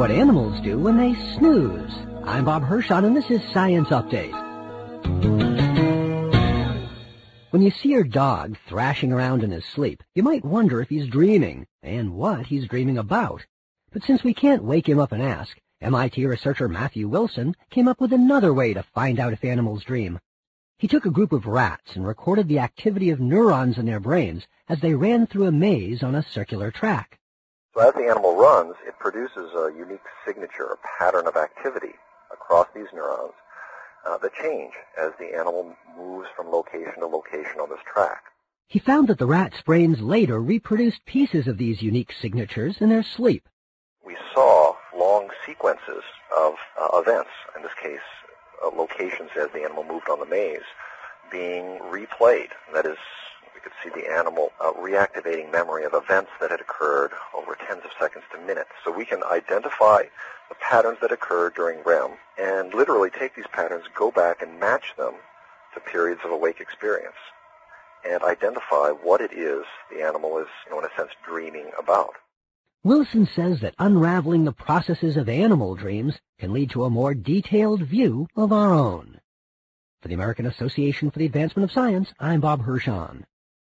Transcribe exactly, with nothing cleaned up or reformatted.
what animals do when they snooze. I'm Bob Hirschon, and this is Science Update. When you see your dog thrashing around in his sleep, you might wonder if he's dreaming, and what he's dreaming about. But since we can't wake him up and ask, M I T researcher Matthew Wilson came up with another way to find out if animals dream. He took a group of rats and recorded the activity of neurons in their brains as they ran through a maze on a circular track. So as the animal runs, it produces a unique signature, a pattern of activity across these neurons uh, that change as the animal moves from location to location on this track. He found that the rats' brains later reproduced pieces of these unique signatures in their sleep. We saw long sequences of uh, events, in this case, uh, locations as the animal moved on the maze, being replayed. That is, we could see the animal uh, reactivating memory of events that had occurred over tens of seconds to minutes. So we can identify the patterns that occurred during R E M and literally take these patterns, go back and match them to periods of awake experience and identify what it is the animal is, you know, in a sense, dreaming about. Wilson says that unraveling the processes of animal dreams can lead to a more detailed view of our own. For the American Association for the Advancement of Science, I'm Bob Hirschon.